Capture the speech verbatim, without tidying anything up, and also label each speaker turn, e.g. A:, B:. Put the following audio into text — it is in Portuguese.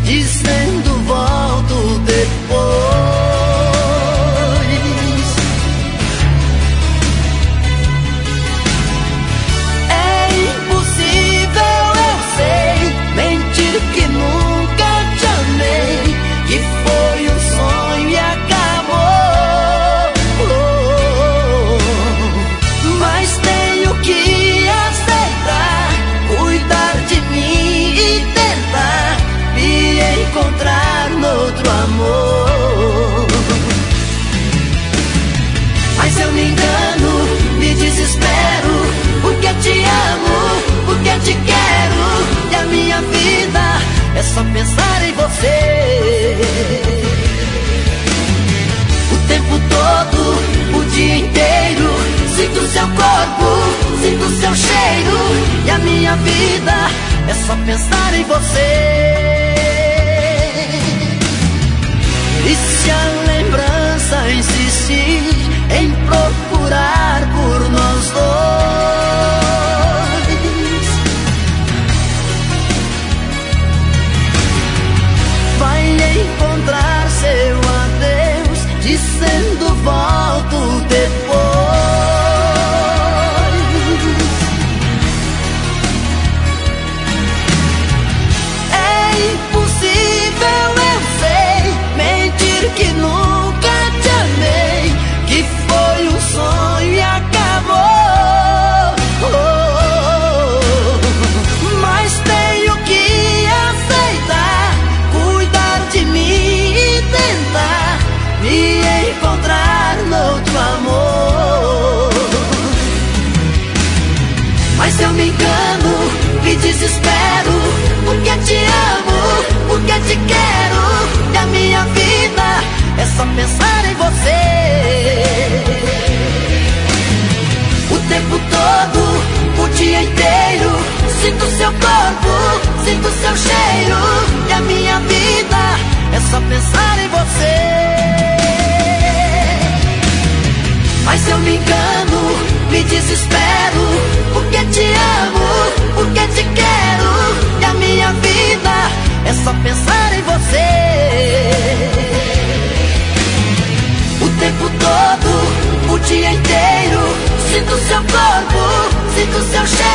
A: dizendo volto depois. É impossível, eu sei, mentir que nunca te amei, que foi um sonho e acabou. Mas tenho que aceitar, cuidar de mim e tentar me encontrar noutro amor. Mas eu me engano, me desespero, porque te amo, porque te quero, e a minha vida é só pensar em você. O tempo todo, o dia inteiro, sinto seu corpo, sinto seu cheiro, e a minha vida é só pensar em você. E se a lembrança insistir em procurar por nós dois, vai encontrar seu adeus, dizendo volto depois. É impossível, eu sei, mentir que nunca te amei, que foi um sonho e acabou. Mas tenho que aceitar, cuidar de mim e tentar me encontrar noutro amor. Mas eu me engano, me desespero, porque te amo, porque te quero, e a minha vida é só pensar em você. O tempo todo, o dia inteiro, sinto seu corpo, sinto seu cheiro, e a minha vida é só pensar em você. Mas eu me engano, me desespero, porque te amo, porque te quero, e a minha vida é só pensar em você. O tempo todo, o dia inteiro, sinto seu corpo, sinto seu cheiro,